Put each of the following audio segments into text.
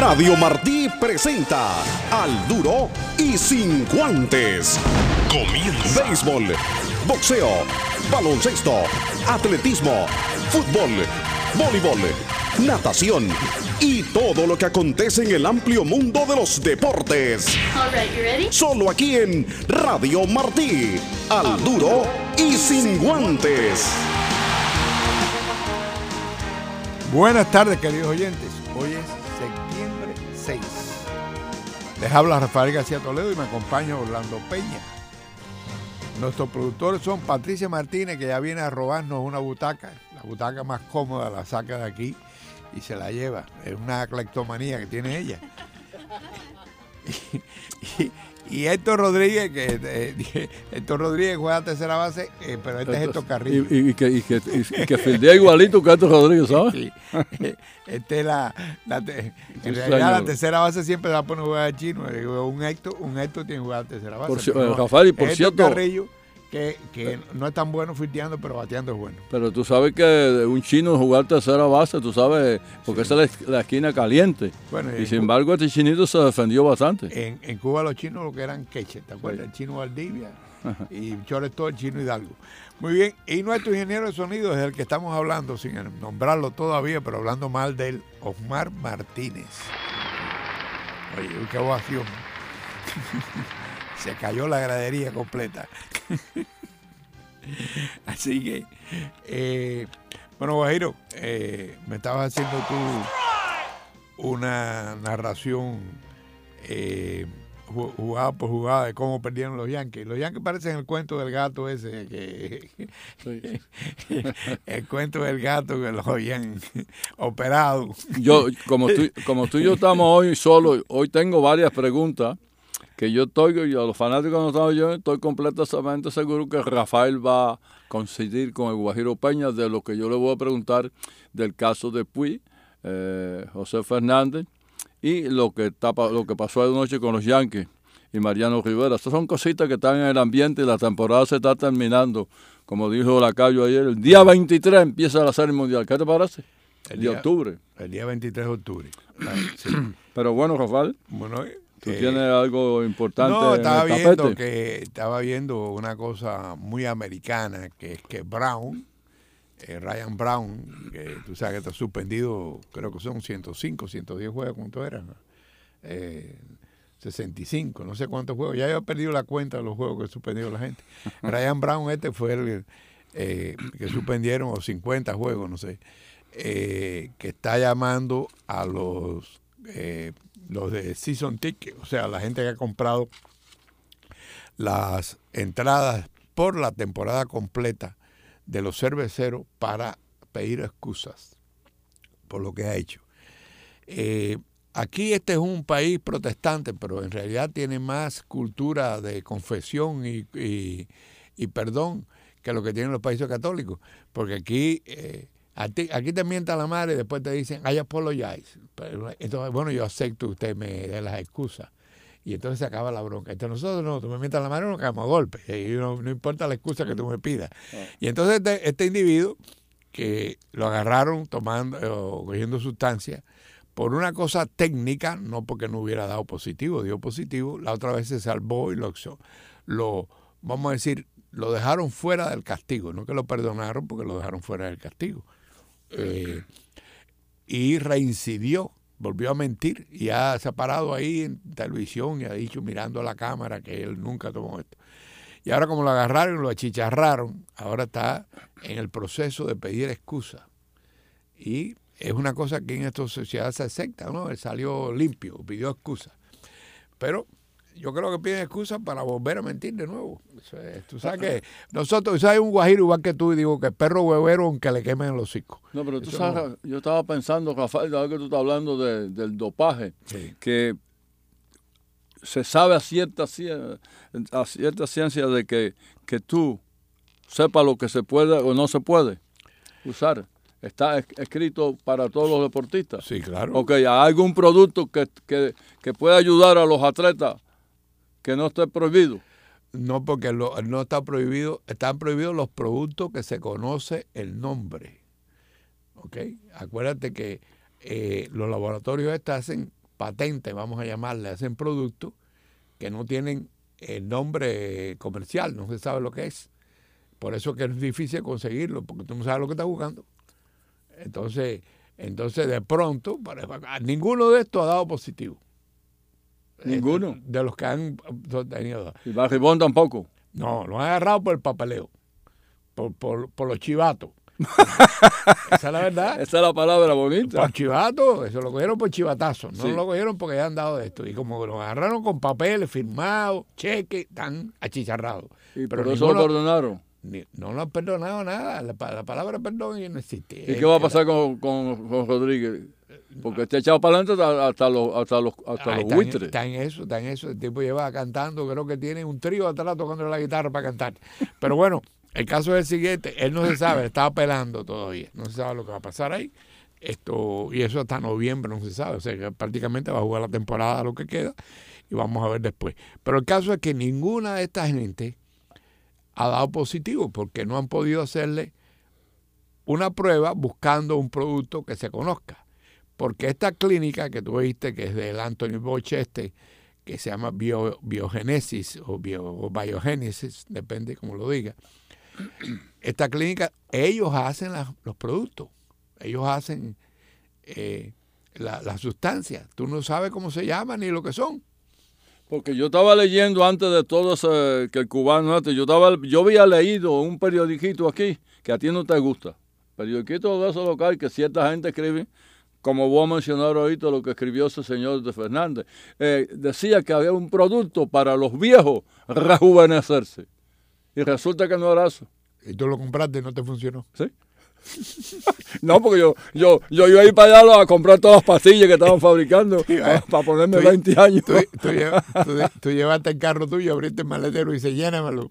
Radio Martí presenta Al Duro y Sin Guantes. Comienza. Béisbol, boxeo, baloncesto, atletismo, fútbol, voleibol, natación y todo lo que acontece en el amplio mundo de los deportes. All right, you ready? Solo aquí en Radio Martí. Al Duro y Sin Guantes. Buenas tardes, queridos oyentes. Hoy es septiembre 6. Les habla Rafael García Toledo y me acompaña Orlando Peña. Nuestros productores son Patricia Martínez, que ya viene a robarnos una butaca. La butaca más cómoda la saca de aquí y se la lleva. Es una cleptomanía que tiene ella. Y Héctor Rodríguez, Héctor Rodríguez juega a tercera base, pero este es Héctor Carrillo. Y que fildea igualito que Héctor Rodríguez, ¿sabes? Sí. En realidad la tercera base siempre la pone a jugar al chino. Un Héctor tiene que jugar a tercera base. Rafael, y por cierto, Carrillo, que no es tan bueno fildeando, pero bateando es bueno. Pero tú sabes que un chino jugar tercera base, tú sabes, porque Sí. esa es la esquina caliente. Bueno, Y sin embargo, este chinito se defendió bastante. En Cuba los chinos lo que eran queches, ¿te acuerdas? Sí. El chino Valdivia y Chorestó, el chino Hidalgo. Muy bien, y nuestro ingeniero de sonido es el que estamos hablando, sin nombrarlo todavía, pero hablando mal de él, Osmar Martínez. Oye, qué ovación. Se cayó la gradería completa. Así que, bueno, Guajiro, me estabas haciendo tú una narración jugada por jugada de cómo perdieron los Yankees. Los Yankees parecen el cuento del gato ese, el cuento del gato que los habían operado. Yo, como tú y yo estamos hoy solos, hoy tengo varias preguntas que yo estoy, y a los fanáticos no estamos yo, estoy completamente seguro que Rafael va a coincidir con el Guajiro Peña de lo que yo le voy a preguntar del caso de Puig, José Fernández, y lo que pasó anoche con los Yankees y Mariano Rivera. Estas son cositas que están en el ambiente y la temporada se está terminando. Como dijo Lacayo ayer, el día 23 empieza la Serie Mundial. ¿Qué te parece? El día de octubre. El día 23 de octubre. Sí. Pero bueno, Rafael, Bueno, ¿tú tienes algo importante no, en el tapete? estaba viendo una cosa muy americana, que es que Brown, Ryan Brown, que tú sabes que está suspendido, creo que son 105, 110 juegos, ¿cuántos eran? 65, no sé cuántos juegos. Ya he perdido la cuenta de los juegos que ha suspendido la gente. Ryan Brown fue el que suspendieron, o 50 juegos, no sé, que está llamando a los de season ticket, o sea, la gente que ha comprado las entradas por la temporada completa de los cerveceros para pedir excusas por lo que ha hecho. Aquí este es un país protestante, pero en realidad tiene más cultura de confesión y perdón que lo que tienen los países católicos, porque aquí aquí te mientan la madre y después te dicen, I apologize. Pero, entonces, bueno, yo acepto que usted me dé las excusas. Y entonces se acaba la bronca. Entonces nosotros no, tú me mientas la madre y nos caemos a golpes. Y no importa la excusa que tú me pidas. Y entonces este individuo que lo agarraron cogiendo sustancia por una cosa técnica, no porque no hubiera dado positivo, dio positivo, la otra vez se salvó y vamos a decir, lo dejaron fuera del castigo, no que lo perdonaron porque lo dejaron fuera del castigo. Y reincidió, volvió a mentir y se ha parado ahí en televisión y ha dicho mirando a la cámara que él nunca tomó esto. Y ahora como lo agarraron y lo achicharraron, ahora está en el proceso de pedir excusa. Y es una cosa que en esta sociedad se acepta, ¿no? Él salió limpio, pidió excusa. Pero yo creo que piden excusas para volver a mentir de nuevo. Tú sabes que nosotros, ¿sabes? Un guajiro igual que tú, y digo que perro huevero aunque le quemen el hocico. No, pero tú Eso sabes, no. yo estaba pensando, Rafael, ahora que tú estás hablando del dopaje, Sí. que se sabe a cierta ciencia de que tú sepas lo que se puede o no se puede usar. Está escrito para todos los deportistas. Sí, claro. Ok, ¿hay algún producto que pueda ayudar a los atletas que no esté prohibido? No, porque no está prohibido, están prohibidos los productos que se conoce el nombre. ¿Ok? Acuérdate que los laboratorios hacen patentes, vamos a llamarle, hacen productos que no tienen el nombre comercial, no se sabe lo que es. Por eso que es difícil conseguirlo, porque tú no sabes lo que estás buscando. Entonces de pronto, ninguno de estos ha dado positivo. Ninguno. De los que han tenido. ¿Y Barribón tampoco? No, lo han agarrado por el papeleo, por los chivatos. Esa es la verdad. Esa es la palabra bonita. Por chivato, eso lo cogieron por chivatazo, no Sí. lo cogieron porque ya han dado de esto. Y como lo agarraron con papeles firmados, cheques, están achicharrados. Y Pero por eso lo perdonaron. no lo han perdonado nada. La palabra perdón ya no existe. ¿Y qué va a pasar con Rodríguez? Porque está echado para adelante hasta los buitres. Está en eso. El tipo lleva cantando, creo que tiene un trío atrás tocando la guitarra para cantar. Pero bueno, el caso es el siguiente, él no se sabe, está apelando todavía, no se sabe lo que va a pasar ahí. Y eso hasta noviembre no se sabe, o sea que prácticamente va a jugar la temporada lo que queda y vamos a ver después. Pero el caso es que ninguna de estas gente ha dado positivo porque no han podido hacerle una prueba buscando un producto que se conozca. Porque esta clínica que tú viste, que es del Anthony Bosch que se llama Biogénesis o Biogénesis, depende cómo lo diga. Esta clínica, ellos hacen los productos, ellos hacen las sustancias. Tú no sabes cómo se llaman ni lo que son. Porque yo estaba leyendo antes de todo que el cubano yo había leído un periodiquito aquí que a ti no te gusta. Periodiquito de eso local que cierta gente escribe, como voy a mencionar ahorita lo que escribió ese señor de Fernández. Decía que había un producto para los viejos rejuvenecerse. Y resulta que no era eso. Y tú lo compraste y no te funcionó. ¿Sí? No, porque yo iba a ir para allá a comprar todas las pastillas que estaban fabricando para ponerme 20 años. Tú llevaste el carro tuyo, abriste el maletero y se llénamelo.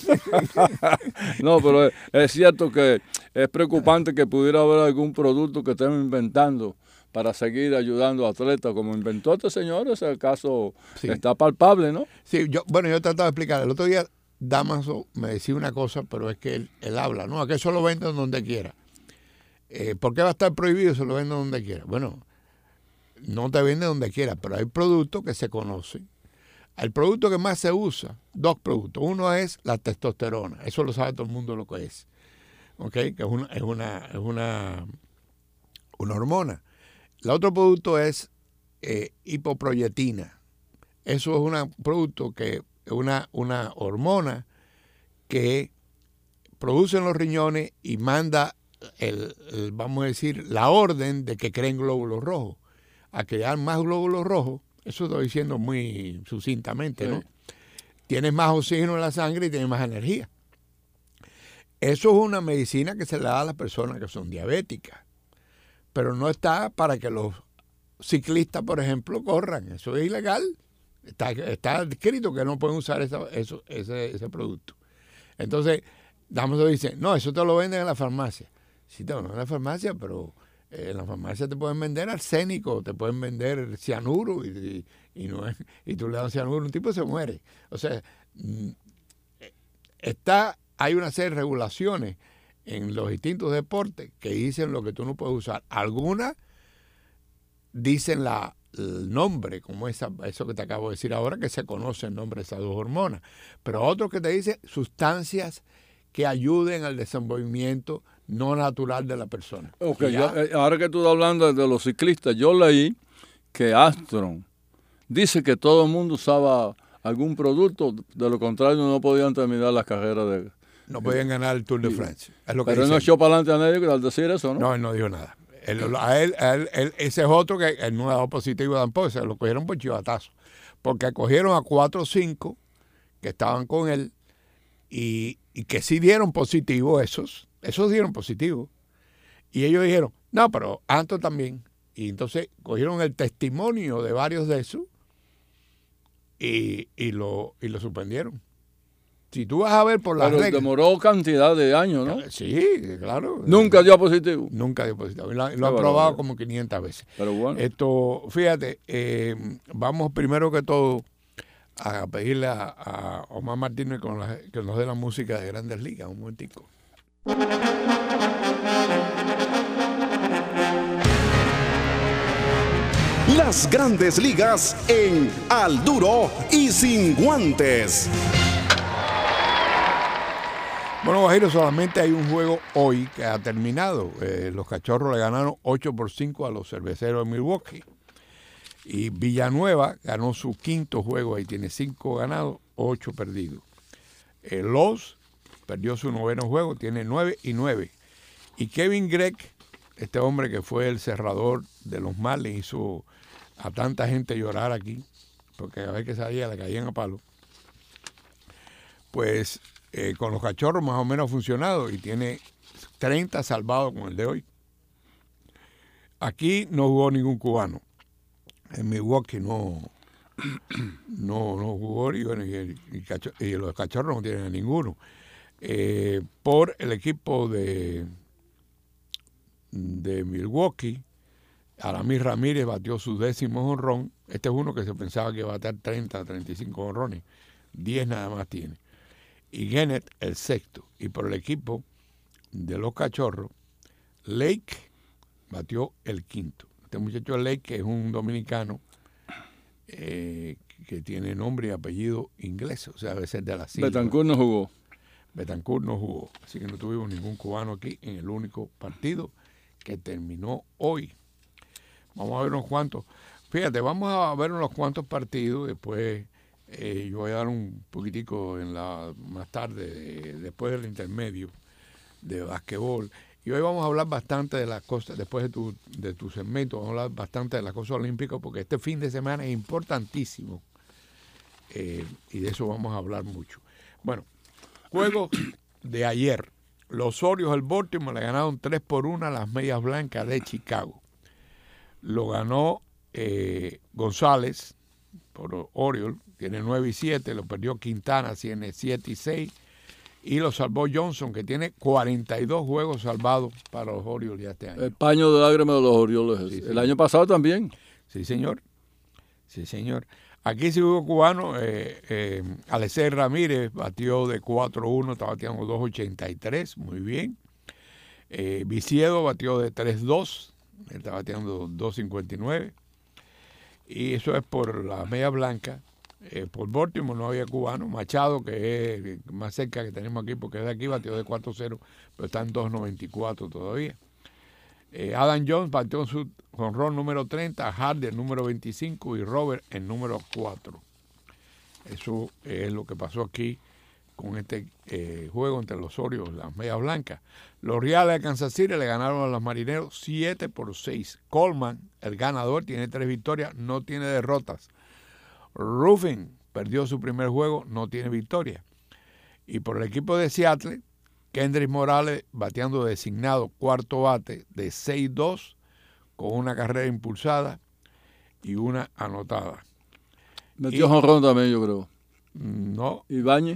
No, pero es cierto que es preocupante que pudiera haber algún producto que estén inventando para seguir ayudando a atletas, como inventó este señor. Ese caso está palpable, ¿no? Sí, yo trataba de explicar. El otro día Damaso me decía una cosa, pero es que él habla, ¿no? A que eso lo venden donde quiera. ¿Por qué va a estar prohibido? Se lo venden donde quiera. Bueno, no te venden donde quiera, pero hay productos que se conocen. El producto que más se usa, dos productos. Uno es la testosterona. Eso lo sabe todo el mundo lo que es. ¿Ok? Que es una hormona. El otro producto es hipoproyetina. Eso es un producto que es una hormona que produce en los riñones y manda vamos a decir, la orden de que creen glóbulos rojos. A crear más glóbulos rojos, eso estoy diciendo muy sucintamente, ¿no? Sí. Tienes más oxígeno en la sangre y tienes más energía. Eso es una medicina que se le da a las personas que son diabéticas, pero no está para que los ciclistas, por ejemplo, corran. Eso es ilegal. Está escrito que no pueden usar ese producto. Entonces, Damaso dice, no, eso te lo venden en la farmacia. Sí, te lo venden en la farmacia, pero en la farmacia te pueden vender arsénico, te pueden vender cianuro y tú le das cianuro, un tipo se muere. O sea, hay una serie de regulaciones en los distintos deportes que dicen lo que tú no puedes usar. Algunas dicen el nombre, como eso que te acabo de decir ahora, que se conoce el nombre de esas dos hormonas. Pero otros que te dicen sustancias que ayuden al desenvolvimiento no natural de la persona. Okay, ahora que tú estás hablando de los ciclistas, yo leí que Armstrong dice que todo el mundo usaba algún producto, de lo contrario no podían terminar las carreras no podían ganar el Tour de France. Es lo que pero él no echó para adelante a nadie al decir eso, ¿no? No, él no dijo nada. A él, ese es otro que él no ha dado positivo tampoco, se lo cogieron por chivatazo. Porque cogieron a 4 o 5 que estaban con él y que sí dieron positivo esos dieron positivo. Y ellos dijeron, no, pero Anto también. Y entonces cogieron el testimonio de varios de esos y lo suspendieron. Si tú vas a ver por las reglas... Pero demoró cantidad de años, ¿no? Sí, claro. Nunca dio positivo. Nunca dio positivo. Lo han probado como 500 veces. Pero bueno. Fíjate, vamos primero que todo a pedirle a Omar Martínez que nos dé la música de Grandes Ligas. Un momentico. Las Grandes Ligas en Al Duro y Sin Guantes. Bueno, Guajiro, solamente hay un juego hoy que ha terminado. Los Cachorros le ganaron 8-5 a los Cerveceros de Milwaukee. Y Villanueva ganó su quinto juego, ahí tiene 5 ganados, 8 perdidos. Los perdió su noveno juego, tiene 9-9. Y Kevin Gregg, este hombre que fue el cerrador de los Marlins, hizo a tanta gente llorar aquí, porque cada vez que salía le caían a palo. Pues con los Cachorros más o menos ha funcionado y tiene 30 salvados con el de hoy. Aquí no jugó ningún cubano. En Milwaukee no jugó y los Cachorros no tienen a ninguno. Por el equipo de Milwaukee, Aramir Ramírez batió su 10º jonrón. Este es uno que se pensaba que iba a bater 30, 35 jonrones. 10 nada más tiene. Y Gennett el 6º. Y por el equipo de los Cachorros, Lake batió el 5º. Este muchacho Lake, que es un dominicano que tiene nombre y apellido inglés, o sea, debe ser de la sigla. Betancourt no jugó. Betancourt no jugó, así que no tuvimos ningún cubano aquí en el único partido que terminó hoy. Vamos a ver unos cuantos. Fíjate, vamos a ver unos cuantos partidos, después yo voy a dar un poquitico más tarde, después del intermedio de basquetbol. Y hoy vamos a hablar bastante de las cosas, después de tu segmento, vamos a hablar bastante de las cosas olímpicas, porque este fin de semana es importantísimo. Y de eso vamos a hablar mucho. Bueno, juego de ayer. Los Orioles del Baltimore le ganaron 3-1 a las Medias Blancas de Chicago. Lo ganó González por Orioles, tiene 9-7, lo perdió Quintana, tiene 7-6. Y lo salvó Johnson, que tiene 42 juegos salvados para los Orioles ya este año. El paño de lágrimas de los Orioles. Sí, el año pasado también. Sí, señor. Sí, señor. Aquí sí hubo cubano. Alexei Ramírez batió de 4-1, está bateando 2.83, muy bien. Viciedo batió de 3-2, está bateando 2.59. Y eso es por la media blanca. Por Baltimore no había cubano. Machado, que es más cerca que tenemos aquí, porque es de aquí, batió de 4-0, pero está en 2.94 todavía. Adam Jones batió su jonrón número 30, Hardy el número 25 y Robert el número 4. Eso es lo que pasó aquí con este juego entre los Orioles y las Medias Blancas. Los Reales de Kansas City le ganaron a los Marineros 7-6. Coleman, el ganador, tiene 3 victorias, no tiene derrotas. Ruffin perdió su primer juego, no tiene victoria. Y por el equipo de Seattle, Kendrick Morales bateando designado cuarto bate de 6-2 con una carrera impulsada y una anotada. Metió jonrón también, yo creo. No. Ibáñez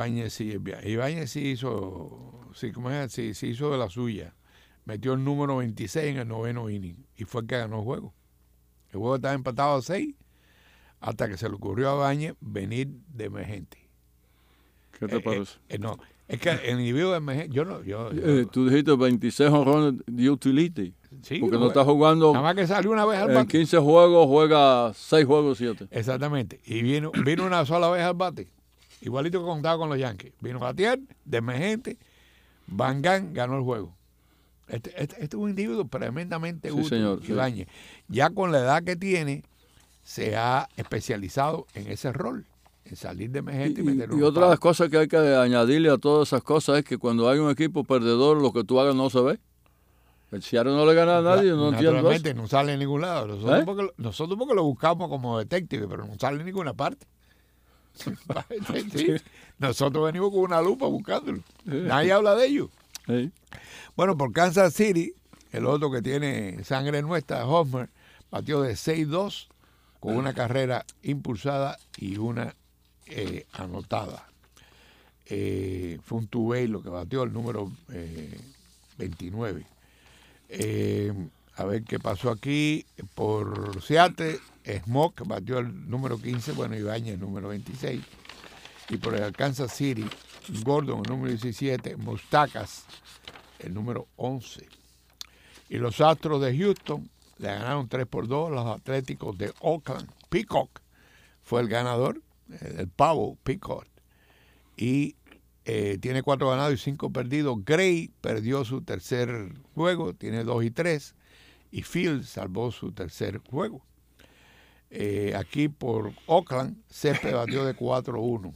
sí hizo, sí hizo de la suya. Metió el número 26 en el 9º inning y fue el que ganó el juego. El juego estaba empatado a 6 hasta que se le ocurrió a Ibáñez venir de emergente. ¿Qué te parece? No, es que el individuo de emergente, tú dijiste 26 jonrones de utility. Sí, porque no está jugando. Nada más que salió una vez al bate. En 15 juegos juega 6 juegos, 7. Exactamente. Y vino una sola vez al bate. Igualito que contaba con los Yankees. Vino a batear de emergente. Van Gogh ganó el juego. Este es un individuo tremendamente útil. Señor, Ibáñez. Ya con la edad que tiene, se ha especializado en ese rol, en salir de emergente y meter un Y otra de las cosas que hay que añadirle a todas esas cosas es que cuando hay un equipo perdedor, lo que tú hagas no se ve. El Seattle no le gana a nadie, no entiendo. Naturalmente no sale en ningún lado. Nosotros porque lo buscamos como detective, pero no sale en ninguna parte. Sí. Nosotros venimos con una lupa buscándolo. Nadie habla de ellos. Sí. Bueno, por Kansas City, el otro que tiene sangre nuestra, Hosmer, batió de 6-2 con una carrera impulsada y una anotada. Fue un two-way lo que batió, el número 29. A ver qué pasó aquí. Por Seattle, Smoke batió el número 15, bueno, Ibáñez el número 26. Y por el Kansas City, Gordon el número 17, Moustakas el número 11. Y los Astros de Houston le ganaron 3-2 los Atléticos de Oakland. Peacock fue el ganador, el pavo Peacock. Y tiene 4 ganados y 5 perdidos. Gray perdió su tercer juego, tiene 2-3. Y Field salvó su tercer juego. Aquí por Oakland, Césped batió de 4-1.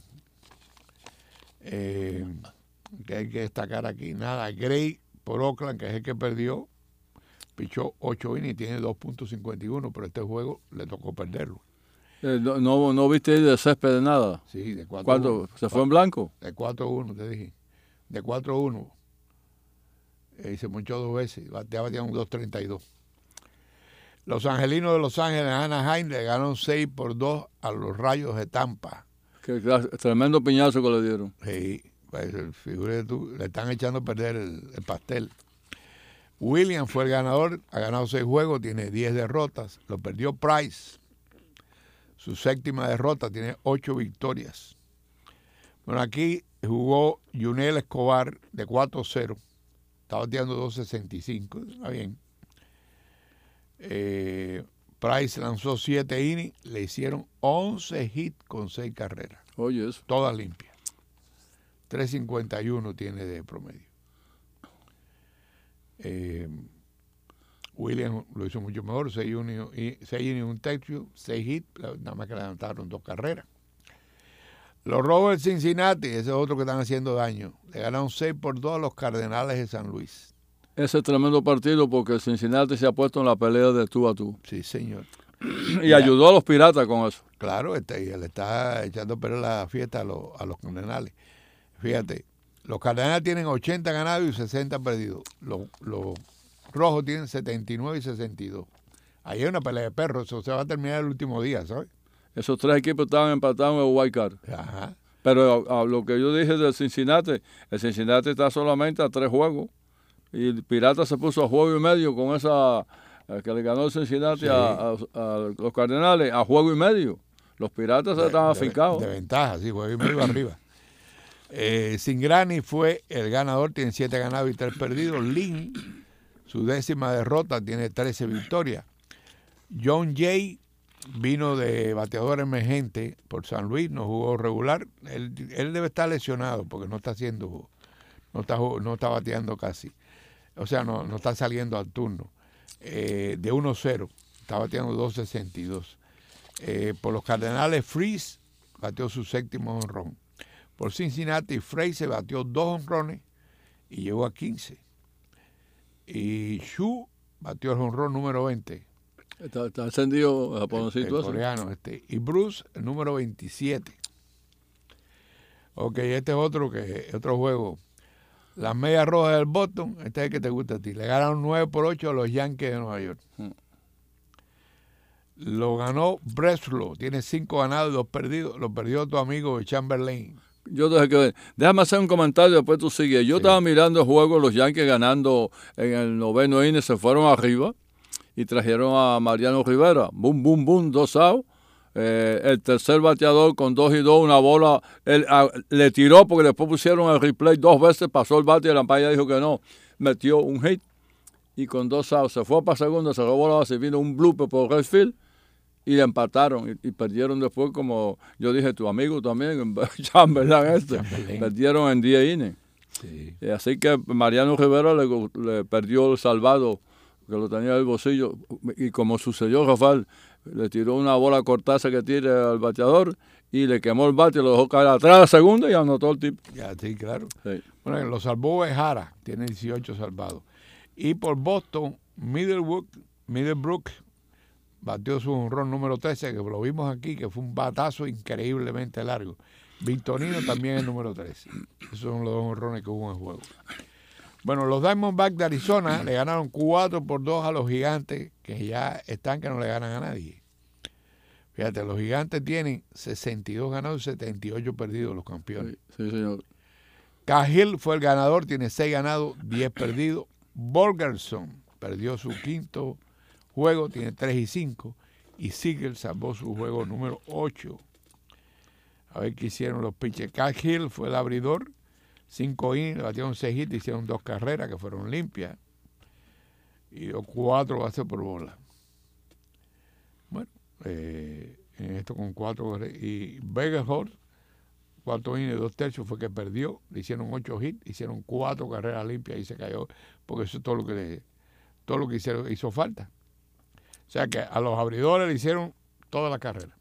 Que hay que destacar aquí, nada, Gray por Oakland, que es el que perdió, pichó 8 innings y tiene 2.51, pero este juego le tocó perderlo. ¿No viste de Césped de nada? Sí, de 4-1. ¿Cuánto? ¿Se fue en blanco? De 4-1, te dije. De 4-1. Y se monchó 2 veces, bateaba un 2.32. Los Angelinos de Los Ángeles, Anaheim, le ganaron 6-2 a los Rayos de Tampa. Qué tremendo piñazo que le dieron. Sí, pues figúrate tú, le están echando a perder el pastel. Williams fue el ganador, ha ganado 6 juegos, tiene 10 derrotas. Lo perdió Price. Su 7ª derrota, tiene 8 victorias. Bueno, aquí jugó Yunel Escobar de 4-0. Está bateando 2.65, está bien. Price lanzó 7 innings, le hicieron 11 hits con 6 carreras. Oye, eso. Todas limpias. 3.51 tiene de promedio. Williams lo hizo mucho mejor, 6 innings, un tercio, 6 hits, nada más que le levantaron 2 carreras. Los Rojos de Cincinnati, ese es otro que están haciendo daño, le ganaron 6-2 a los Cardenales de San Luis. Ese es tremendo partido porque Cincinnati se ha puesto en la pelea de tú a tú. Sí, señor. Y ayudó a los Piratas con eso. Claro, y le está echando a perder la fiesta a los Cardenales. Fíjate, los Cardenales tienen 80 ganados y 60 perdidos. Los Rojos tienen 79 y 62. Ahí hay una pelea de perros, eso se va a terminar el último día, ¿sabes? Esos 3 equipos estaban empatados en el wild card. Ajá. Pero a lo que yo dije del Cincinnati, el Cincinnati está solamente a 3 juegos. Y el Pirata se puso a juego y medio con esa que le ganó el Cincinnati, sí, a los Cardenales a juego y medio. Los Piratas estaban afincados. De ventaja, sí, juego y medio arriba. Cingrani fue el ganador, tiene 7 ganados y 3 perdidos. Lynn, su 10ª derrota, tiene 13 victorias. John Jay vino de bateador emergente por San Luis, no jugó regular. Él debe estar lesionado porque no está bateando casi. O sea, no está saliendo al turno. De 1-0, está bateando 2.62. Por los Cardenales, Freese bateó su 7º jonrón. Por Cincinnati, Fraser bateó 2 jonrones y llegó a 15. Y Shu batió el jonrón número 20. Está encendido japonesito. El coreano este. Y Bruce, el número 27. Ok, este es otro juego. Las Medias Rojas del Boston, este es el que te gusta a ti. Le ganaron 9-8 a los Yankees de Nueva York. Lo ganó Breslow, tiene 5 ganados y 2 perdidos. Lo perdió tu amigo Chamberlain. Déjame hacer un comentario, después tú sigues. Yo estaba mirando el juego, los Yankees ganando en el 9º inning, se fueron arriba y trajeron a Mariano Rivera. Boom, boom, boom, 2 outs. El tercer bateador con 2-2, una bola, le tiró porque después pusieron el replay 2 veces, pasó el bate y el umpire dijo que no, metió un hit y con 2 outs se fue para segunda, se robó la base, vino un blooper por Redfield y le empataron y perdieron después, como yo dije, tu amigo también, Chamberlain perdieron en 10 innings. Sí. Así que Mariano Rivera le perdió el salvado que lo tenía en el bolsillo y como sucedió, Rafael, le tiró una bola cortaza que tire al bateador y le quemó el bate y lo dejó caer atrás a la segunda y anotó el tipo. Ya, sí, claro. Sí. Bueno, lo salvó Bejara, tiene 18 salvados. Y por Boston, Middlebrook batió su jonrón número 13, que lo vimos aquí, que fue un batazo increíblemente largo. Victorino también es número 13. Esos son los 2 jonrones que hubo en el juego. Bueno, los Diamondbacks de Arizona le ganaron 4-2 a los Gigantes, que ya están que no le ganan a nadie. Fíjate, los Gigantes tienen 62 ganados y 78 perdidos, los campeones. Sí, señor. Cahill fue el ganador, tiene 6 ganados, 10 perdidos. Borgerson perdió su 5º juego, tiene 3-5. Y Seager salvó su juego número 8. A ver qué hicieron los pitchers. Cahill fue el abridor. 5 innings, batieron 6 hits, hicieron 2 carreras que fueron limpias y 4 bases por bola. en esto con 4 y Vegas Horse, 4 innings, 2 tercios fue que perdió, le hicieron 8 hits, hicieron 4 carreras limpias y se cayó, porque eso es todo lo que hizo falta. O sea que a los abridores le hicieron toda la carrera.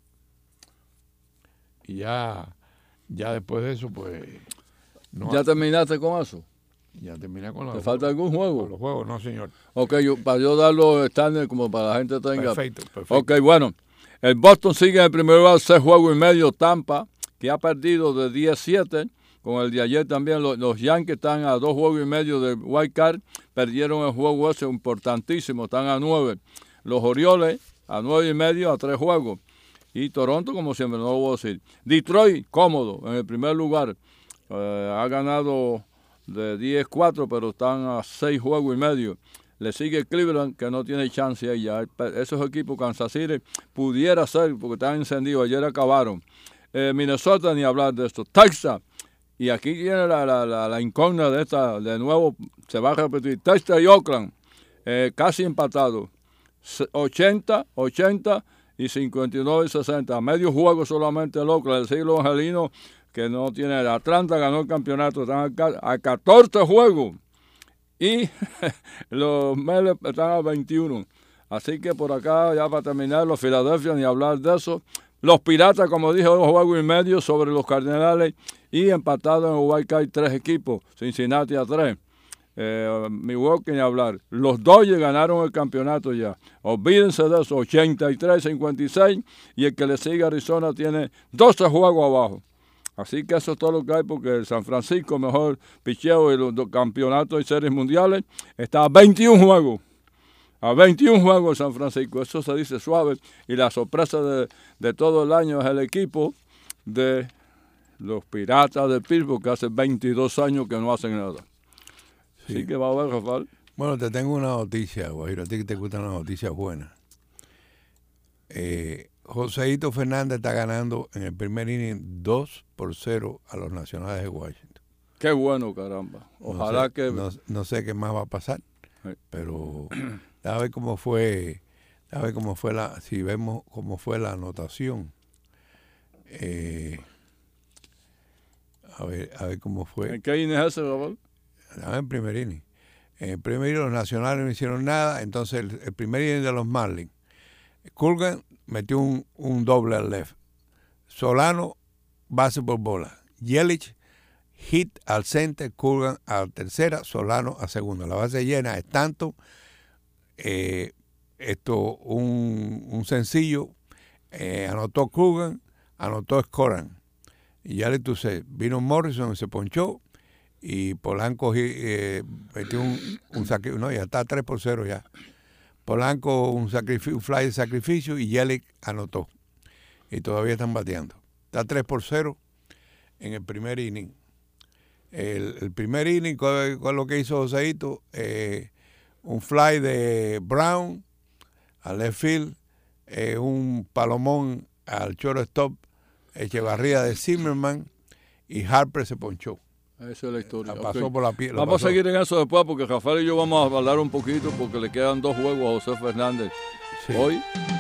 Y ya después de eso, pues... No, ¿Ya terminaste con eso? Ya terminé con los ¿Te falta algún juego? Con los juegos, no, señor. Ok, para yo dar los estándares como para la gente tenga... Perfecto. Ok, bueno. El Boston sigue en el primer lugar, 6 juegos y medio. Tampa, que ha perdido de 10-7. Con el de ayer también, los Yankees están a 2 juegos y medio de wild card. Perdieron el juego ese importantísimo, están a 9. Los Orioles a 9 y medio, a 3 juegos. Y Toronto, como siempre, no lo voy a decir. Detroit, cómodo, en el primer lugar. Ha ganado de 10-4, pero están a 6 juegos y medio. Le sigue Cleveland, que no tiene chance ahí ya. Esos equipos, Kansas City, pudiera ser, porque están encendidos. Ayer acabaron. Minnesota, ni hablar de esto. Texas. Y aquí tiene la incógnita de esta, de nuevo, se va a repetir. Texas y Oakland, casi empatados. 80 y 59-60. Medio juego solamente el Oakland, el siglo angelino, que no tiene. Atlanta ganó el campeonato, están a 14 juegos. Y los Mets están a 21. Así que por acá, ya para terminar, los Philadelphia, ni hablar de eso. Los Piratas, como dije, 2 juegos y medio sobre los Cardenales. Y empatados en Wild Card 3 equipos. Cincinnati a 3. Milwaukee, ni hablar. Los Dodgers ganaron el campeonato ya. Olvídense de eso, 83-56. Y el que le sigue a Arizona tiene 12 juegos abajo. Así que eso es todo lo que hay, porque el San Francisco, mejor picheo y los campeonatos y series mundiales, está a 21 juegos. A 21 juegos San Francisco. Eso se dice suave. Y la sorpresa de todo el año es el equipo de los Piratas de Pittsburgh, que hace 22 años que no hacen nada. Sí. Así que va a ver, Rafael. Bueno, te tengo una noticia, Guajiro. A ti que te gustan las noticias buenas. Joséito Fernández está ganando en el primer inning 2-0 a los Nacionales de Washington. Qué bueno, caramba. Ojalá no sé qué más va a pasar, pero a ver cómo fue si vemos cómo fue la anotación. A ver cómo fue. ¿En qué inning es ese, Rafael? En primer inning. En el primer inning los Nacionales no hicieron nada, entonces el primer inning de los Marlins. Culgan metió un doble al left. Solano, base por bola. Yelich, hit al center, Culgan a tercera, Solano a segunda. La base llena es tanto. Un sencillo. Anotó Culgan, anotó Scoran. Y ya le tuse, vino Morrison, se ponchó. Y Polanco metió un sacrificio. No, ya está 3-0 ya. Polanco un fly de sacrificio y Yelich anotó. Y todavía están bateando. Está 3-0 en el primer inning. El primer inning, ¿cuál es lo que hizo Joséito? Un fly de Brown al left field, un palomón al shortstop, Echevarría de Zimmerman, y Harper se ponchó. Esa es la historia. Pasó por la piel. Vamos a seguir en eso después, porque Rafael y yo vamos a hablar un poquito, porque le quedan 2 juegos a José Fernández hoy.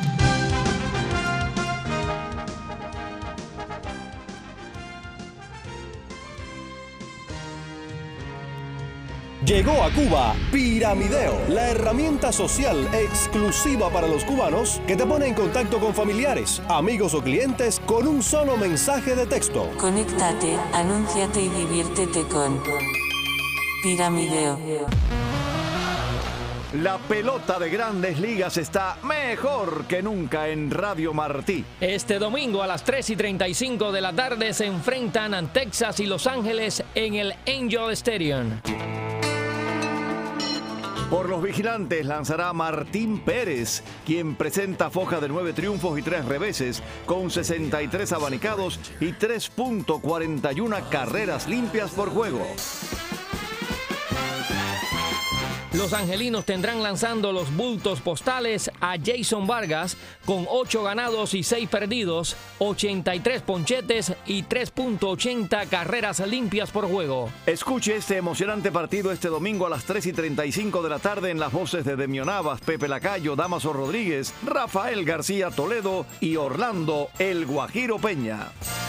Llegó a Cuba Piramideo, la herramienta social exclusiva para los cubanos que te pone en contacto con familiares, amigos o clientes con un solo mensaje de texto. Conéctate, anúnciate y diviértete con Piramideo. La pelota de Grandes Ligas está mejor que nunca en Radio Martí. Este domingo a las 3:35 de la tarde se enfrentan a Texas y Los Ángeles en el Angel Stadium. Por los Vigilantes lanzará Martín Pérez, quien presenta foja de 9 triunfos y 3 reveses, con 63 abanicados y 3.41 carreras limpias por juego. Los angelinos tendrán lanzando los bultos postales a Jason Vargas con 8 ganados y 6 perdidos, 83 ponchetes y 3.80 carreras limpias por juego. Escuche este emocionante partido este domingo a las 3:35 de la tarde en las voces de Demión Navas, Pepe Lacayo, Damaso Rodríguez, Rafael García Toledo y Orlando El Guajiro Peña.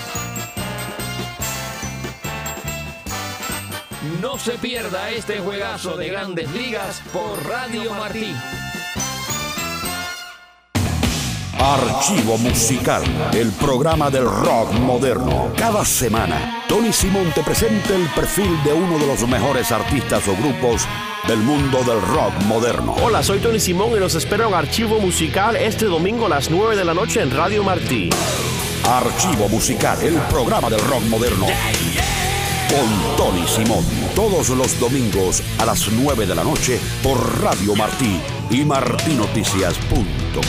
No se pierda este juegazo de Grandes Ligas por Radio Martí. Archivo Musical, el programa del rock moderno. Cada semana, Tony Simón te presenta el perfil de uno de los mejores artistas o grupos del mundo del rock moderno. Hola, soy Tony Simón y los espero en Archivo Musical este domingo a las 9 de la noche en Radio Martí. Archivo Musical, el programa del rock moderno. Con Tony Simón, todos los domingos a las 9 de la noche por Radio Martí y martinoticias.com.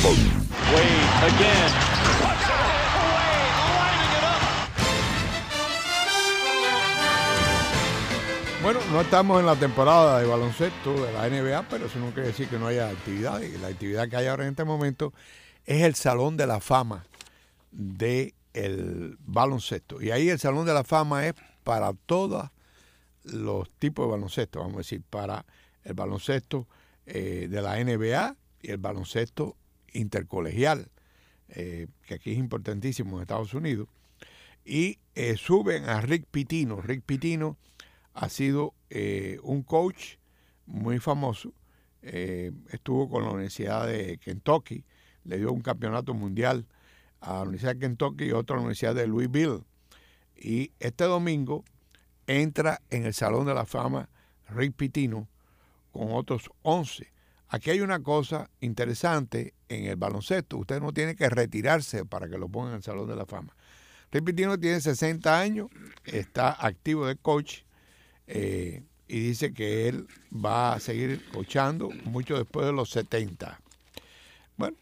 Bueno, no estamos en la temporada de baloncesto de la NBA, pero eso no quiere decir que no haya actividad. Y la actividad que hay ahora en este momento es el Salón de la Fama del baloncesto. Y ahí el Salón de la Fama es para todos los tipos de baloncesto, vamos a decir, para el baloncesto de la NBA y el baloncesto intercolegial, que aquí es importantísimo en Estados Unidos. Y suben a Rick Pitino. Rick Pitino ha sido un coach muy famoso, estuvo con la Universidad de Kentucky, le dio un campeonato mundial a la Universidad de Kentucky y otro a la Universidad de Louisville. Y este domingo entra en el Salón de la Fama Rick Pitino con otros 11. Aquí hay una cosa interesante en el baloncesto. Usted no tiene que retirarse para que lo pongan en el Salón de la Fama. Rick Pitino tiene 60 años, está activo de coach y dice que él va a seguir coachando mucho después de los 70. Bueno,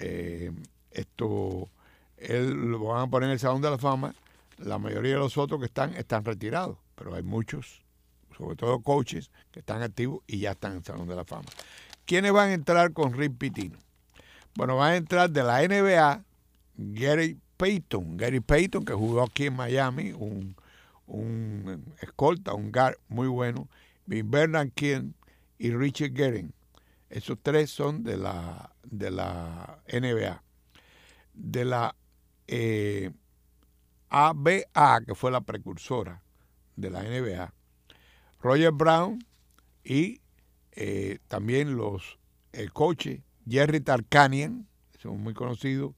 él lo van a poner en el Salón de la Fama. La mayoría de los otros que están retirados, pero hay muchos, sobre todo coaches, que están activos y ya están en el Salón de la Fama. ¿Quiénes van a entrar con Rick Pitino? Bueno, van a entrar de la NBA Gary Payton, que jugó aquí en Miami, un escolta, un guard muy bueno, Bernard King y Richard Gering. Esos tres son de la NBA. De la ABA, que fue la precursora de la NBA, Roger Brown y también el coach Jerry Tarkanian, son muy conocidos,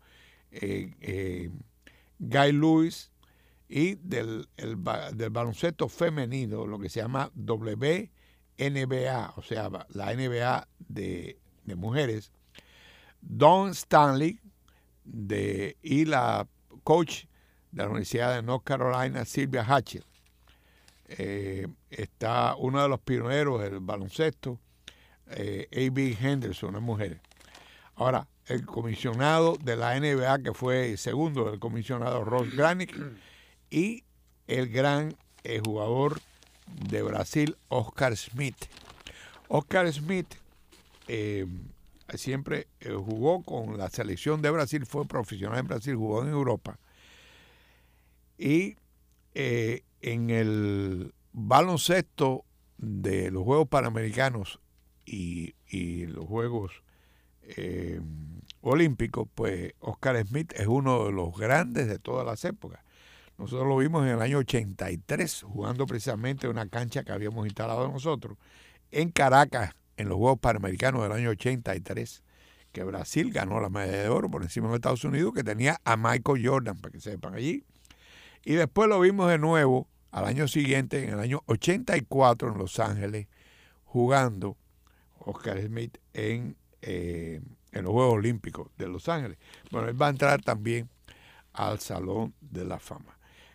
Guy Lewis, y del baloncesto femenino, lo que se llama WNBA, o sea, la NBA de mujeres, Dawn Stanley, y la coach de la Universidad de North Carolina, Sylvia Hatchell. Está uno de los pioneros del baloncesto, A.B. Henderson, una mujer. Ahora, el comisionado de la NBA, que fue segundo del comisionado Ross Granick, y el gran jugador de Brasil, Oscar Schmidt. Oscar Schmidt siempre jugó con la selección de Brasil, fue profesional en Brasil, jugó en Europa. Y en el baloncesto de los Juegos Panamericanos y los Juegos Olímpicos, pues Oscar Schmidt es uno de los grandes de todas las épocas. Nosotros lo vimos en el año 83, jugando precisamente en una cancha que habíamos instalado nosotros en Caracas, en los Juegos Panamericanos del año 83, que Brasil ganó la medalla de oro por encima de Estados Unidos, que tenía a Michael Jordan, para que sepan allí. Y después lo vimos de nuevo al año siguiente, en el año 84, en Los Ángeles, jugando Oscar Schmidt en los Juegos Olímpicos de Los Ángeles. Bueno, él va a entrar también al Salón de la Fama.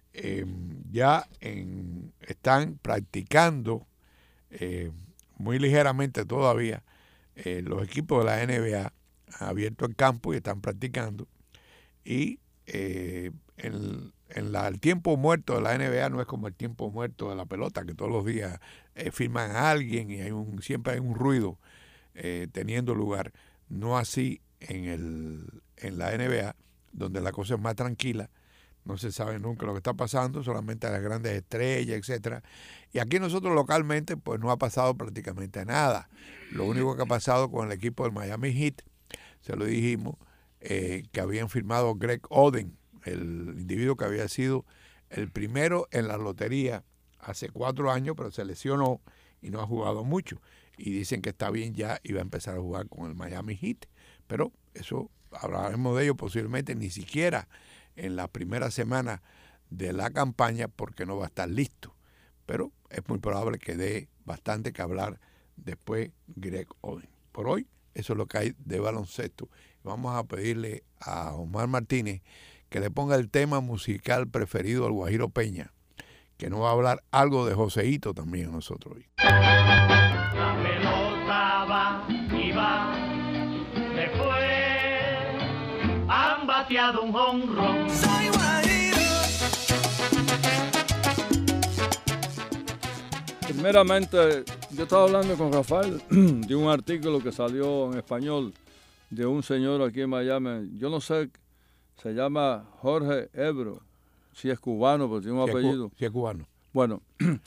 Están practicando muy ligeramente todavía los equipos de la NBA han abierto el campo y están practicando, y el tiempo muerto de la NBA no es como el tiempo muerto de la pelota, que todos los días firman a alguien y siempre hay un ruido teniendo lugar. No así en la NBA, donde la cosa es más tranquila, no se sabe nunca lo que está pasando, solamente a las grandes estrellas, etcétera. Y aquí nosotros localmente, pues no ha pasado prácticamente nada. Lo único que ha pasado con el equipo del Miami Heat, se lo dijimos, que habían firmado Greg Oden, el individuo que había sido el primero en la lotería hace 4 años, pero se lesionó y no ha jugado mucho. Y dicen que está bien ya y va a empezar a jugar con el Miami Heat. Pero eso hablaremos de ello posiblemente ni siquiera en la primera semana de la campaña, porque no va a estar listo. Pero es muy probable que dé bastante que hablar después Greg Oden. Por hoy, eso es lo que hay de baloncesto. Vamos a pedirle a Omar Martínez que le ponga el tema musical preferido al Guajiro Peña, que nos va a hablar algo de Joseito también a nosotros hoy. La pelota va y va, después han bateado un jonrón. Soy Guajiro. Primeramente, yo estaba hablando con Rafael de un artículo que salió en español de un señor aquí en Miami. Yo no sé, se llama Jorge Ebro, si es cubano, pero tiene un apellido. Si es cubano. Bueno,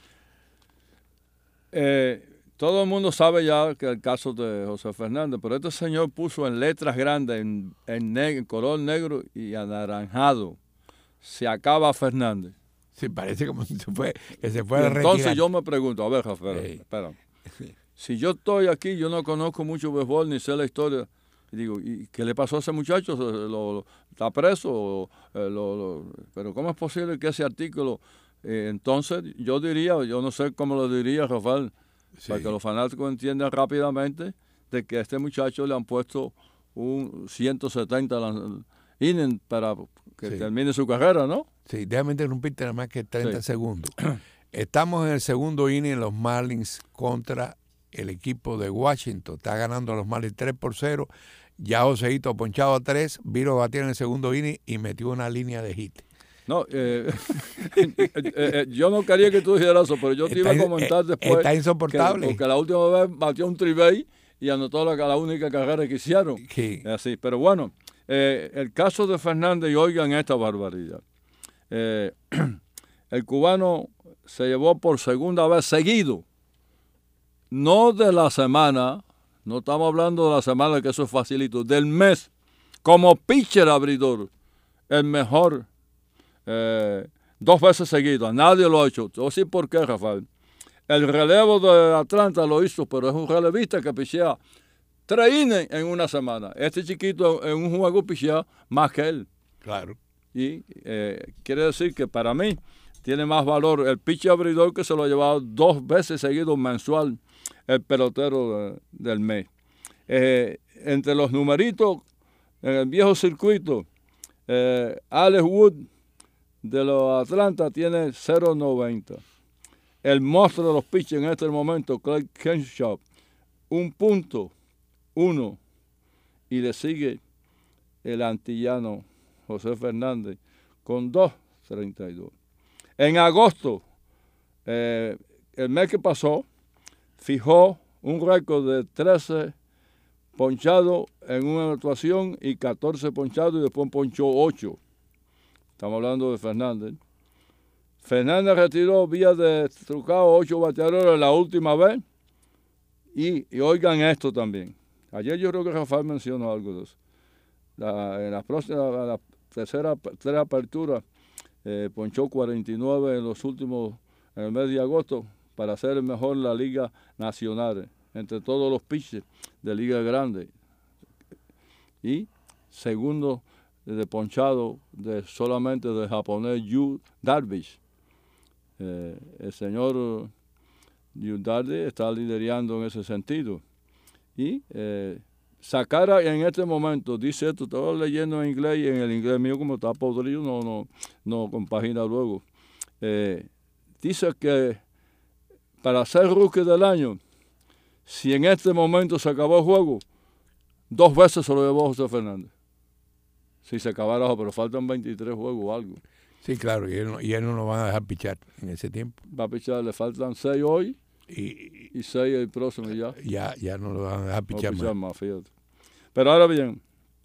todo el mundo sabe ya que el caso de José Fernández, pero este señor puso en letras grandes, en color negro y anaranjado, se acaba Fernández. Sí, parece como que se fue a retirar. Entonces yo me pregunto, a ver, Rafael, espera. Si yo estoy aquí, yo no conozco mucho béisbol ni sé la historia. Y digo, ¿y qué le pasó a ese muchacho? ¿Está preso? Pero ¿cómo es posible que ese artículo... entonces yo diría, yo no sé cómo lo diría Rafael, para que los fanáticos entiendan rápidamente de que a este muchacho le han puesto un 170 innings para que termine su carrera, ¿no? Sí, déjame interrumpirte nada más que 30 segundos. Estamos en el segundo inning en los Marlins contra el equipo de Washington. Está ganando a los Marlins 3-0. Ya Joseito ponchado a 3, vino a batir en el segundo inning y metió una línea de hit. No, yo no quería que tú dijeras eso, pero yo te iba a comentar después. Está insoportable. Porque la última vez batió un tribey y anotó la única carrera que hicieron. Sí. Así, pero bueno, el caso de Fernández, y oigan esta barbaridad. El cubano se llevó por segunda vez seguido, no de la semana, no estamos hablando de la semana, que eso es facilito, del mes, como pitcher abridor, el mejor 2 veces seguidas. Nadie lo ha hecho. Yo sí, ¿por qué, Rafael? El relevo de Atlanta lo hizo, pero es un relevista que pichea 3 innings en una semana. Este chiquito en un juego pichea más que él. Claro. Y quiere decir que para mí tiene más valor el pitcher abridor, que se lo ha llevado 2 veces seguidos mensual el pelotero del mes. Entre los numeritos en el viejo circuito, Alex Wood de los Atlanta tiene 0.90. El monstruo de los pitchers en este momento, Clay Kenshaw, 1.1. Y le sigue el antillano José Fernández con 2.32. En agosto, el mes que pasó, fijó un récord de 13 ponchados en una actuación y 14 ponchados, y después ponchó 8. Estamos hablando de Fernández. Fernández retiró vía de trucado 8 bateadores la última vez. Y oigan esto también. Ayer yo creo que Rafael mencionó algo de eso. En la tercera apertura, ponchó 49 en el mes de agosto, para ser el mejor en la Liga Nacional, entre todos los pitchers de Liga Grande. Y segundo de ponchado solamente del japonés Yu Darvish. El señor Yu Darvish está liderando en ese sentido. Y Sakara en este momento dice esto, estaba leyendo en inglés, y en el inglés mío, como está podrido, no compagina luego. Dice que para ser rookie del año, si en este momento se acabó el juego, 2 veces se lo llevó José Fernández. Si se acabara, pero faltan 23 juegos o algo. Sí, claro, y él no lo van a dejar pichar en ese tiempo. Va a pichar, le faltan 6 hoy y 6 el próximo ya. Ya no lo van a dejar pichar, más, fíjate. Pero ahora bien,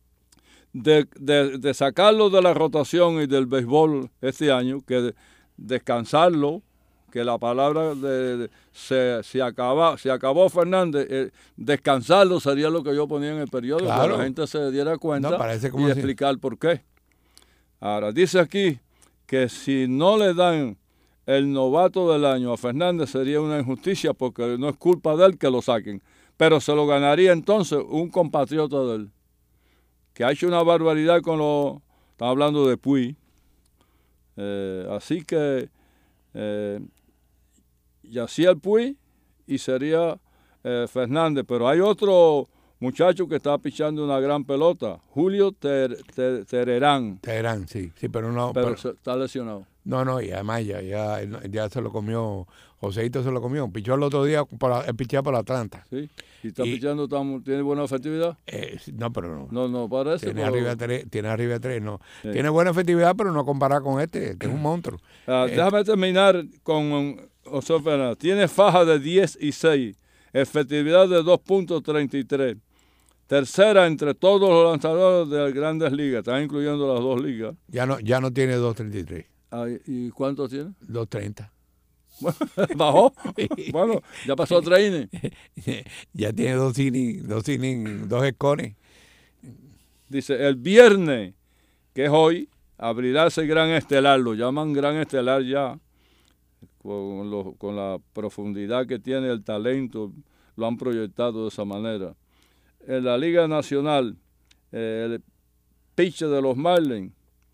de sacarlo de la rotación y del béisbol este año, que descansarlo, que la palabra se acabó Fernández, descansarlo sería lo que yo ponía en el periodo, claro, para que la gente se diera cuenta y explicar por qué. Ahora, dice aquí que si no le dan el novato del año a Fernández sería una injusticia porque no es culpa de él que lo saquen, pero se lo ganaría entonces un compatriota de él, que ha hecho una barbaridad estamos hablando de Puig, así que Yasiel Puig y sería Fernández, pero hay otro muchacho que está pichando una gran pelota, Julio Teherán. Teherán, sí, pero no. Pero está lesionado. No, y además ya se lo comió, Joseito se lo comió, pichó el otro día, el pichó por Atlanta. Sí, y está pichando, ¿tiene buena efectividad? No, pero no. No parece. Tiene arriba de 3, no. Sí. Tiene buena efectividad, pero no comparada con este, que es un monstruo. Déjame terminar con José Fernández. Tiene faja de 10 y 6, efectividad de 2.33. Tercera entre todos los lanzadores de las grandes ligas, están incluyendo las 2 ligas. Ya no tiene 2.33. ¿Y cuánto tiene? 2.30. ¿Bajó? Bueno, ya pasó 3 innings. Ya tiene 2 innings, 2 escones. Dice, el viernes, que es hoy, abrirá ese gran estelar, lo llaman gran estelar ya, con la profundidad que tiene el talento, lo han proyectado de esa manera. En la Liga Nacional, el pitcher de los Marlins,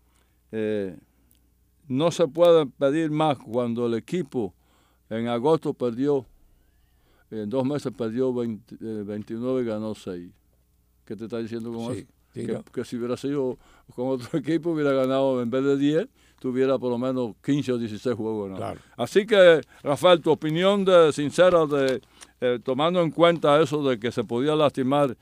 no se puede pedir más cuando el equipo en agosto perdió, en 2 meses perdió 29 y ganó 6. ¿Qué te está diciendo con eso? Sí, que si hubiera sido con otro equipo hubiera ganado en vez de 10, tuviera por lo menos 15 o 16 juegos ganados. Claro. Así que, Rafael, tu opinión sincera tomando en cuenta eso de que se podía lastimar.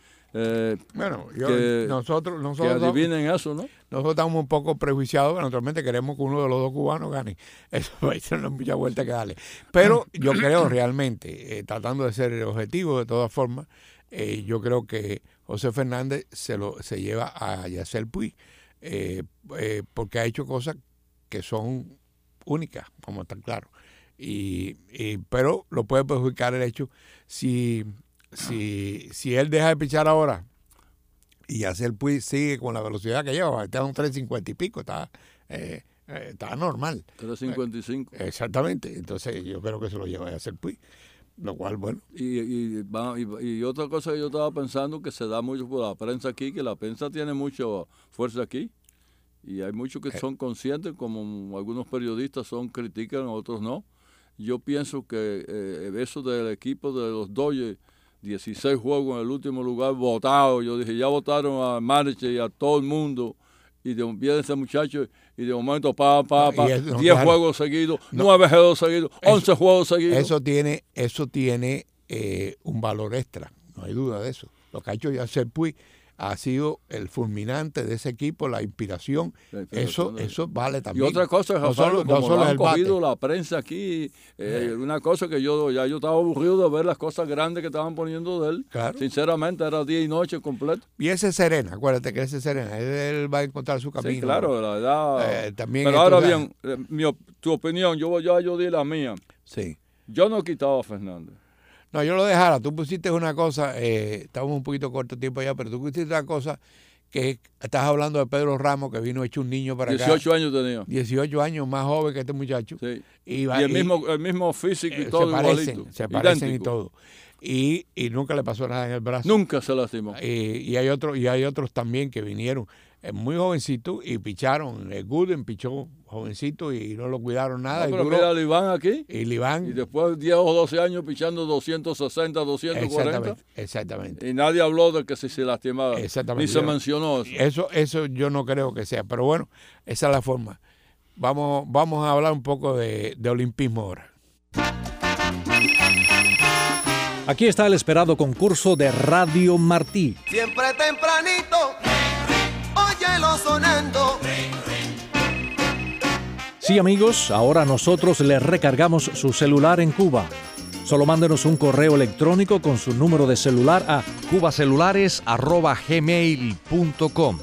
Nosotros que adivinen eso, ¿no? Nosotros estamos un poco prejuiciados, pero naturalmente queremos que uno de los 2 cubanos gane. Eso no hay mucha vuelta que darle. Pero yo creo realmente, tratando de ser objetivo de todas formas, yo creo que José Fernández se lleva a Yasiel Puig porque ha hecho cosas que son únicas, como está claro. Pero lo puede perjudicar el hecho si él deja de pichar ahora y Yasiel Puig sigue con la velocidad que lleva, está a un 3.50 y pico, está normal. 3.55. Exactamente, entonces yo creo que se lo lleva a Yasiel Puig, lo cual, bueno. Y otra cosa que yo estaba pensando, que se da mucho por la prensa aquí, que la prensa tiene mucha fuerza aquí, y hay muchos que son conscientes, como algunos periodistas critican, otros no. Yo pienso que eso del equipo de los Dodgers, 16 juegos en el último lugar votados. Yo dije, ya votaron a Mariche y a todo el mundo. Y viene ese muchacho y de momento 10 juegos seguidos, 9 juegos seguidos, 11 juegos seguidos. Eso tiene un valor extra, no hay duda de eso. Lo que ha hecho Yasiel Puig ha sido el fulminante de ese equipo, la inspiración. Eso vale también. Y otra cosa, Rafael, como lo han cogido la prensa aquí, una cosa que yo estaba aburrido de ver las cosas grandes que estaban poniendo de él. Claro. Sinceramente, era día y noche completo. Y ese Serena, acuérdate que ese Serena, él va a encontrar su camino. Sí, claro, la verdad. También pero ahora bien, tu opinión, yo di la mía. Sí. Yo no he quitado a Fernández. No, yo lo dejara. Tú pusiste una cosa, estábamos un poquito corto tiempo allá, pero tú pusiste una cosa que estás hablando de Pedro Ramos, que vino hecho un niño para 18 años tenía. 18 años, más joven que este muchacho. Sí. Y el mismo físico y todo igualito. Se parecen y todo. Y nunca le pasó nada en el brazo. Nunca se lastimó. Y hay otros también que vinieron muy jovencitos y picharon. Gooden pichó jovencito y no lo cuidaron nada. No, pero mira a Liván aquí. Y Liván. Y después de 10 o 12 años pichando 260, 240. Exactamente. Y nadie habló de que se lastimaba. Exactamente. Ni se mencionó eso. Eso yo no creo que sea. Pero bueno, esa es la forma. Vamos a hablar un poco de olimpismo ahora. Aquí está el esperado concurso de Radio Martí. Siempre tempranito, óyelo sonando. Sí, amigos, ahora nosotros le recargamos su celular en Cuba. Solo mándenos un correo electrónico con su número de celular a cubacelulares@gmail.com.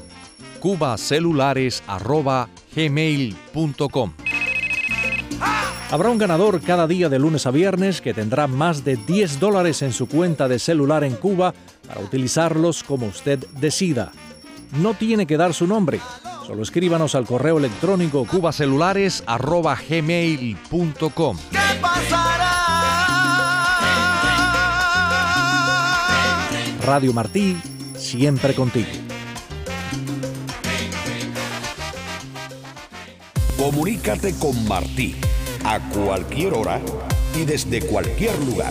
cubacelulares@gmail.com. Habrá un ganador cada día de lunes a viernes que tendrá más de $10 en su cuenta de celular en Cuba para utilizarlos como usted decida. No tiene que dar su nombre. Solo escríbanos al correo electrónico cubacelulares@gmail.com. ¿Qué pasará? Radio Martí, siempre contigo. Comunícate con Martí a cualquier hora y desde cualquier lugar.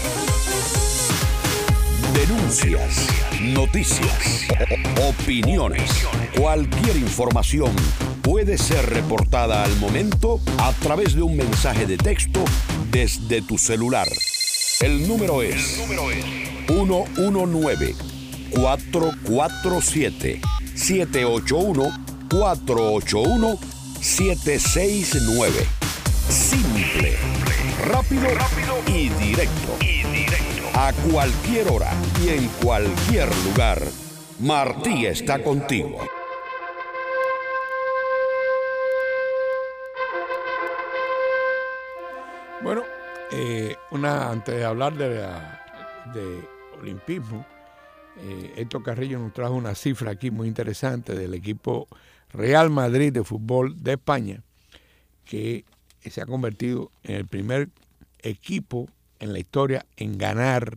Denuncias, noticias, opiniones, cualquier información puede ser reportada al momento a través de un mensaje de texto desde tu celular. El número es 1-800-447-781-481-769. Simple, rápido y directo. A cualquier hora y en cualquier lugar, Martí está contigo. Bueno, antes de hablar de olimpismo, Héctor Carrillo nos trajo una cifra aquí muy interesante del equipo Real Madrid de fútbol de España, que se ha convertido en el primer equipo en la historia en ganar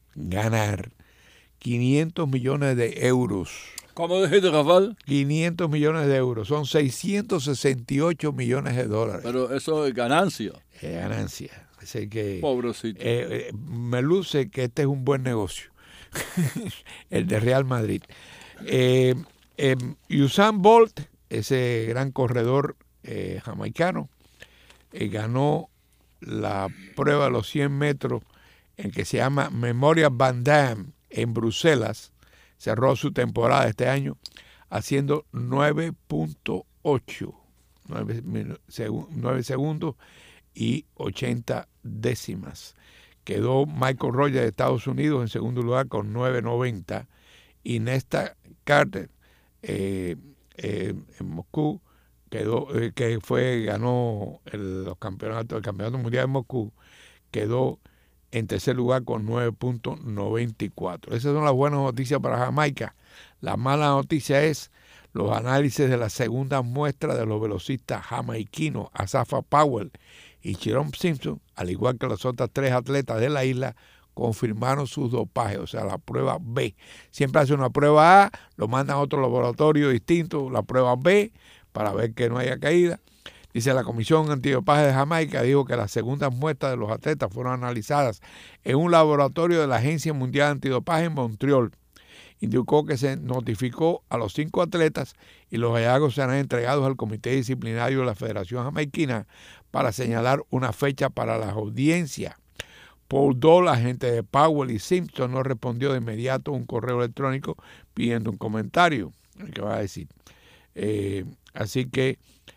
500 millones de euros. ¿Cómo dijiste, Rafael? 500 millones de euros, son 668 millones de dólares. Pero eso es ganancia. Es ganancia. Así que, pobrecito. Me luce que este es un buen negocio, el de Real Madrid. Usain Bolt, ese gran corredor jamaicano, ganó la prueba de los 100 metros en que se llama Memorial Van Damme en Bruselas. Cerró su temporada este año haciendo 9.8, 9 segundos y 80 décimas. Quedó Michael Rogers de Estados Unidos en segundo lugar con 9.90 y Nesta Carter en Moscú ganó el campeonato mundial de Moscú, quedó en tercer lugar con 9.94. Esas son las buenas noticias para Jamaica. La mala noticia es los análisis de la segunda muestra de los velocistas jamaiquinos Asafa Powell y Jerome Simpson, al igual que los otros 3 atletas de la isla, confirmaron sus dopajes, o sea, la prueba B. Siempre hace una prueba A, lo mandan a otro laboratorio distinto, la prueba B, para ver que no haya caída. Dice la Comisión Antidopaje de Jamaica, dijo que las segundas muestras de los atletas fueron analizadas en un laboratorio de la Agencia Mundial Antidopaje en Montreal. Indicó que se notificó a los 5 atletas y los hallazgos serán entregados al Comité Disciplinario de la Federación Jamaiquina para señalar una fecha para las audiencias. Paul Dole, agente de Powell y Simpson, no respondió de inmediato a un correo electrónico pidiendo un comentario. ¿Qué va a decir? Así que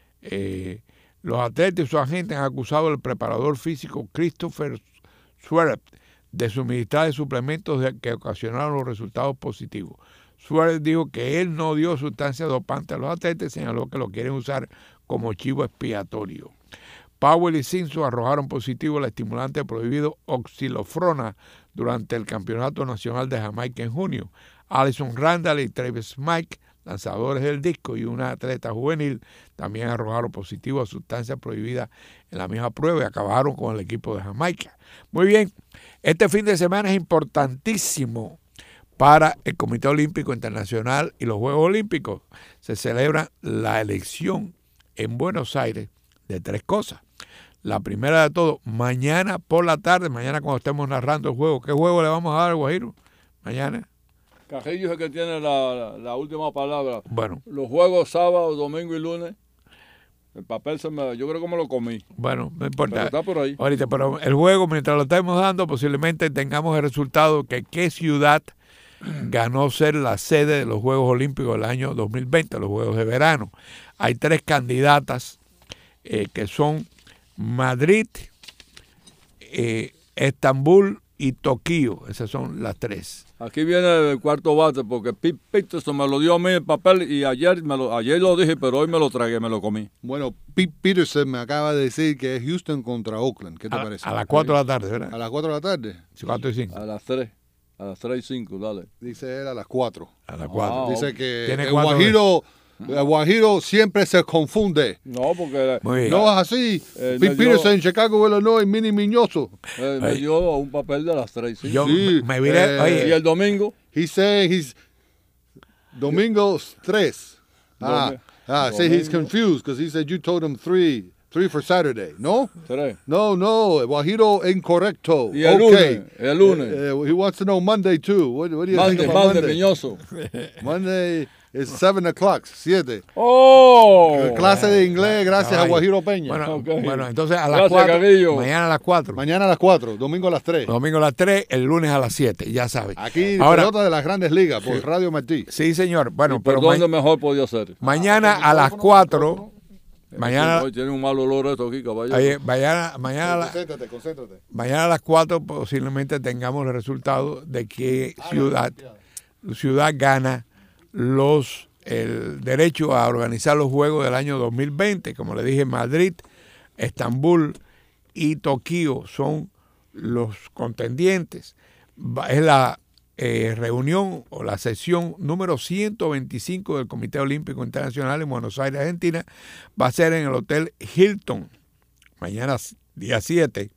los atletas y sus agentes han acusado al preparador físico Christopher Swerve de suministrar suplementos que ocasionaron los resultados positivos. Suárez dijo que él no dio sustancias dopantes a los atletas y señaló que lo quieren usar como chivo expiatorio. Powell y Simpson arrojaron positivo el estimulante prohibido oxilofrona durante el Campeonato Nacional de Jamaica en junio. Alison Randall y Travis Mike, lanzadores del disco, y una atleta juvenil también arrojaron positivo a sustancias prohibidas en la misma prueba y acabaron con el equipo de Jamaica. Muy bien, este fin de semana es importantísimo para el Comité Olímpico Internacional y los Juegos Olímpicos. Se celebra la elección en Buenos Aires de 3 cosas. La primera de todo, mañana por la tarde, mañana cuando estemos narrando el juego. ¿Qué juego le vamos a dar al Guajiro? Mañana. Carrillo es el que tiene la última palabra. Bueno. Los juegos sábado, domingo y lunes. El papel yo creo que me lo comí. Bueno, no importa. Pero está por ahí. Ahorita, pero el juego, mientras lo estamos dando, posiblemente tengamos el resultado que qué ciudad ganó ser la sede de los Juegos Olímpicos del año 2020, los Juegos de Verano. Hay 3 candidatas que son Madrid, Estambul y Tokio. Esas son las 3. Aquí viene el cuarto bate porque Pete Peterson me lo dio a mí el papel y ayer lo dije, pero hoy me lo tragué, me lo comí. Bueno, Pete Peterson me acaba de decir que es Houston contra Oakland. ¿Qué te parece? A las 4 de la tarde, ¿verdad? ¿A las 4 de la tarde? 4 y 5. A las 3. A las 3 y 5, dale. Dice él a las 4. A las 4. Dice que Tiene el 4 Guajiro siempre se confunde. No, porque... No es así. Pete Peterson en Chicago, Illinois, Mini Miñoso. Me dio un papel de las 3 y 5. Sí, me viré, ¿Y el domingo? He's saying Domingos 3. Say he's confused because he said you told him 3 for Saturday. ¿No? 3. No, Guajiro incorrecto. Y el lunes. He wants to know Monday too. What do you think about Monday? Miñoso. Monday is 7 o'clock, 7. ¡Oh! Clase de inglés gracias a Guajiro Peña. Bueno, entonces a las 4. Mañana a las 4. Mañana a las 4, domingo a las 3. Domingo a las 3, el lunes a las 7, ya sabes. Aquí, pelota de las Grandes Ligas por Radio Martí. Sí, señor. Bueno, pero ¿dónde mejor podía ser? Mañana a las 4. Mañana hoy tiene un mal olor esto aquí, caballero. Concéntrate. Mañana a las 4 posiblemente tengamos el resultado de que Ciudad gana el derecho a organizar los Juegos del año 2020. Como le dije, Madrid, Estambul y Tokio son los contendientes. Es la reunión o la sesión número 125 del Comité Olímpico Internacional en Buenos Aires, Argentina. Va a ser en el Hotel Hilton, mañana día 7.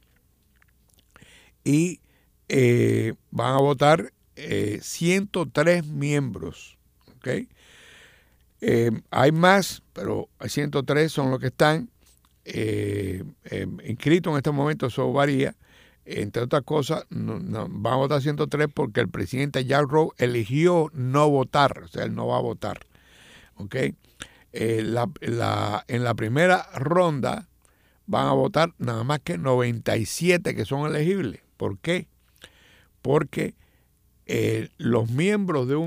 Y van a votar 103 miembros. ¿Okay? Hay más, pero 103 son los que están inscritos en este momento. Eso varía. Entre otras cosas, van a votar 103 porque el presidente Jack Rowe eligió no votar, o sea, él no va a votar. ¿Okay? En la primera ronda van a votar nada más que 97 que son elegibles. ¿Por qué? Porque los miembros de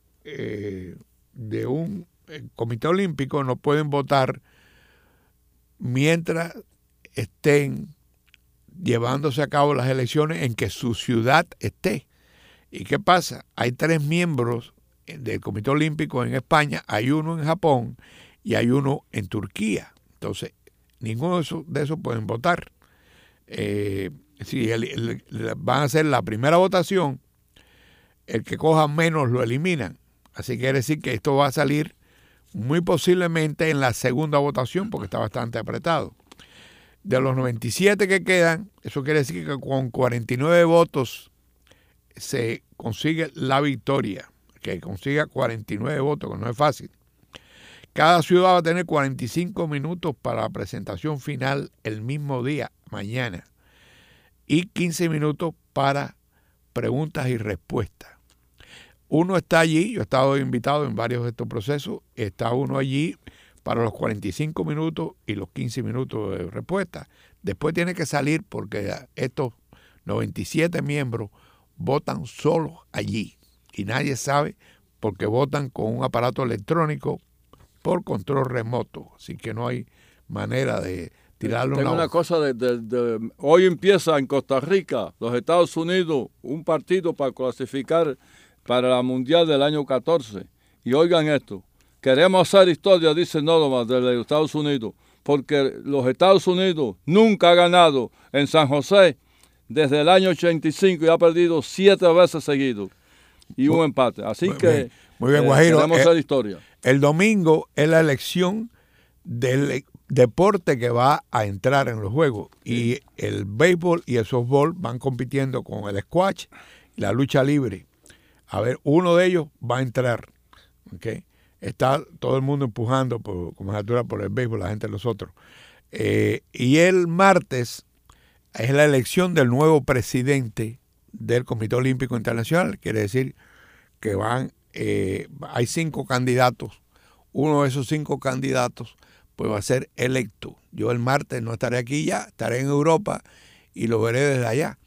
un comité olímpico no pueden votar mientras estén llevándose a cabo las elecciones en que su ciudad esté. ¿Y qué pasa? Hay 3 miembros del Comité Olímpico en España, hay uno en Japón y hay uno en Turquía. Entonces, ninguno de esos pueden votar. Si van a hacer la primera votación, el que coja menos lo eliminan. Así que quiere decir que esto va a salir muy posiblemente en la segunda votación porque está bastante apretado. De los 97 que quedan, eso quiere decir que con 49 votos se consigue la victoria, que consiga 49 votos, que no es fácil. Cada ciudad va a tener 45 minutos para la presentación final el mismo día, mañana, y 15 minutos para preguntas y respuestas. Uno está allí, yo he estado invitado en varios de estos procesos, está uno allí para los 45 minutos y los 15 minutos de respuesta. Después tiene que salir porque estos 97 miembros votan solos allí y nadie sabe porque votan con un aparato electrónico por control remoto. Así que no hay manera de tirarle Tengo una cosa hoy empieza en Costa Rica, los Estados Unidos, un partido para clasificar para la Mundial del año 14. Y oigan esto. Queremos hacer historia, dice Norma, de los Estados Unidos, porque los Estados Unidos nunca ha ganado en San José desde el año 85 y ha perdido 7 veces seguidos y un empate. Así que muy bien, Guajiro, queremos hacer historia. El domingo es la elección del deporte que va a entrar en los Juegos y el béisbol y el softball van compitiendo con el squash y la lucha libre. A ver, uno de ellos va a entrar, ¿ok? Está todo el mundo empujando como altura por el béisbol, la gente de los otros. Y el martes es la elección del nuevo presidente del Comité Olímpico Internacional. Quiere decir que hay 5 candidatos. Uno de esos 5 candidatos pues va a ser electo. Yo el martes no estaré aquí ya, estaré en Europa y lo veré desde allá.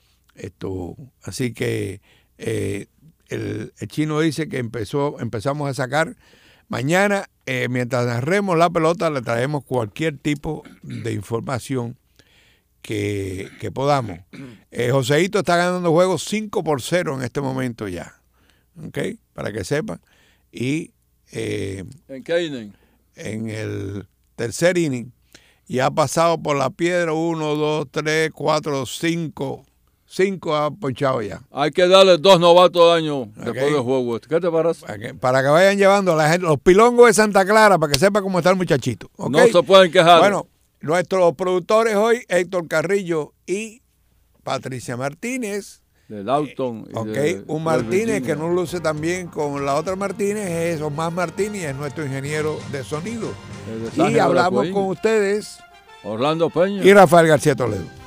Así que el chino dice que empezamos a sacar Mañana, mientras narremos la pelota, le traemos cualquier tipo de información que podamos. Joseito está ganando juegos 5-0 en este momento ya. ¿Ok? Para que sepan. Y ¿en qué inning? En el tercer inning. Y ha pasado por la piedra 1, 2, 3, 4, 5. 5 ha ponchado ya. Hay que darle 2 novatos al año después del juego. ¿Qué te parece? Para que vayan llevando a la gente, los pilongos de Santa Clara, para que sepa cómo está el muchachito. ¿Okay? No se pueden quejar. Bueno, nuestros productores hoy, Héctor Carrillo y Patricia Martínez. De Dalton. Un Martínez que no luce tan bien con la otra Martínez, es Omar Martínez, es nuestro ingeniero de sonido. Y hablamos con ustedes. Orlando Peña. Y Rafael García Toledo.